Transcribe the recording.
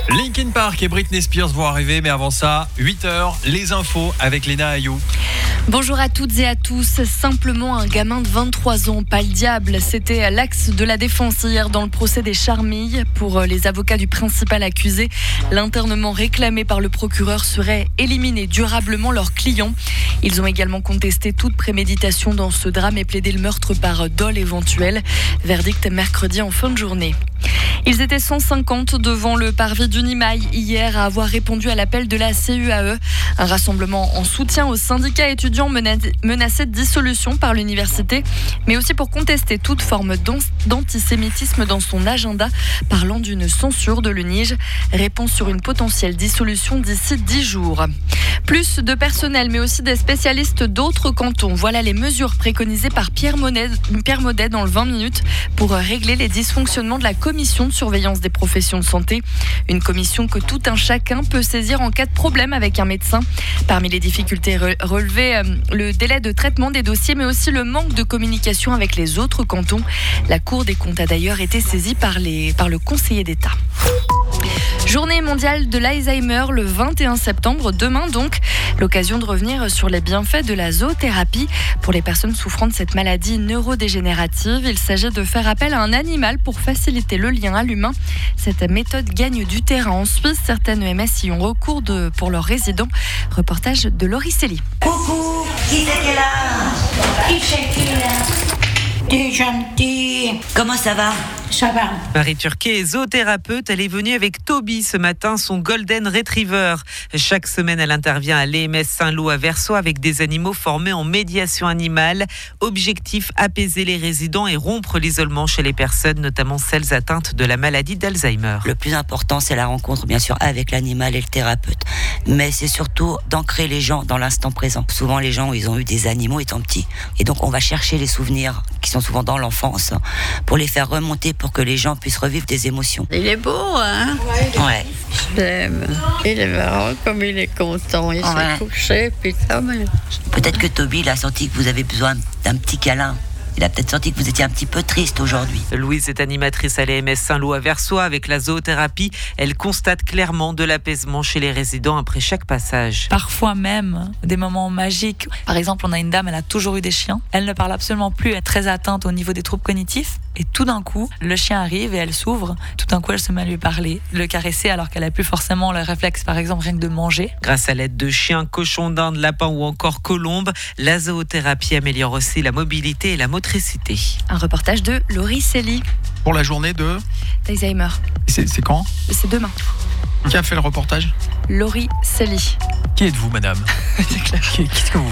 Linkin Park et Britney Spears vont arriver, mais avant ça, 8h, les infos avec Léna Ayou. Bonjour à toutes et à tous. Simplement un gamin de 23 ans, pas le diable. C'était l'axe de la défense hier dans le procès des Charmilles. Pour les avocats du principal accusé, l'internement réclamé par le procureur serait éliminer durablement leurs clients. Ils ont également contesté toute préméditation dans ce drame et plaidé le meurtre par dol éventuel. Verdict mercredi en fin de journée. Ils étaient 150 devant le parvis d'Unimail hier à avoir répondu à l'appel de la CUAE. Un rassemblement en soutien aux syndicats étudiants menacé de dissolution par l'université, mais aussi pour contester toute forme d'antisémitisme dans son agenda, parlant d'une censure de l'UNIJ. Réponse sur une potentielle dissolution d'ici 10 jours. Plus de personnel, mais aussi des spécialistes d'autres cantons. Voilà les mesures préconisées par Pierre Maudet dans le 20 minutes pour régler les dysfonctionnements de la commission de surveillance des professions de santé. Une commission que tout un chacun peut saisir en cas de problème avec un médecin. Parmi les difficultés relevées, le délai de traitement des dossiers, mais aussi le manque de communication avec les autres cantons. La Cour des comptes a d'ailleurs été saisie par le conseiller d'État. Journée mondiale de l'Alzheimer le 21 septembre, demain donc. L'occasion de revenir sur les bienfaits de la zoothérapie. Pour les personnes souffrant de cette maladie neurodégénérative, il s'agit de faire appel à un animal pour faciliter le lien à l'humain. Cette méthode gagne du terrain en Suisse. Certaines EMS y ont recours pour leurs résidents. Reportage de Laurie Célie. Coucou, qui c'est qui est là? Qui c'est qui est là? T'es gentil. Comment ça va? Ça va. Marie Turquet est zoothérapeute. Elle est venue avec Toby ce matin, son Golden Retriever. Chaque semaine, elle intervient à l'EMS Saint-Lô à Versoix avec des animaux formés en médiation animale. Objectif, apaiser les résidents et rompre l'isolement chez les personnes, notamment celles atteintes de la maladie d'Alzheimer. Le plus important, c'est la rencontre, bien sûr, avec l'animal et le thérapeute. Mais c'est surtout d'ancrer les gens dans l'instant présent. Souvent, les gens, ils ont eu des animaux étant petits. Et donc, on va chercher les souvenirs qui sont souvent dans l'enfance pour les faire remonter, pour que les gens puissent revivre des émotions. Il est beau, hein? Ouais. Je l'aime. Il est marrant comme il est content. Il s'est couché, puis ça, mais... Peut-être que Toby, il a senti que vous avez besoin d'un petit câlin. Il a peut-être senti que vous étiez un petit peu triste aujourd'hui. Louise est animatrice à l'EMS Saint-Lô à Versoix. Avec la zoothérapie, elle constate clairement de l'apaisement chez les résidents après chaque passage. Parfois même des moments magiques. Par exemple, on a une dame, elle a toujours eu des chiens. Elle ne parle absolument plus, elle est très atteinte au niveau des troubles cognitifs. Et tout d'un coup, le chien arrive et elle s'ouvre. Tout d'un coup, elle se met à lui parler, le caresser alors qu'elle n'a plus forcément le réflexe, par exemple, rien que de manger. Grâce à l'aide de chiens, cochons d'Inde, lapins ou encore colombes, la zoothérapie améliore aussi la mobilité et la motricité. Un reportage de Laurie Célie. Pour la journée de... d'Alzheimer. C'est quand? C'est demain. Qui a fait le reportage? Laurie Célie. Qui êtes-vous, madame? C'est clair. Qu'est-ce que vous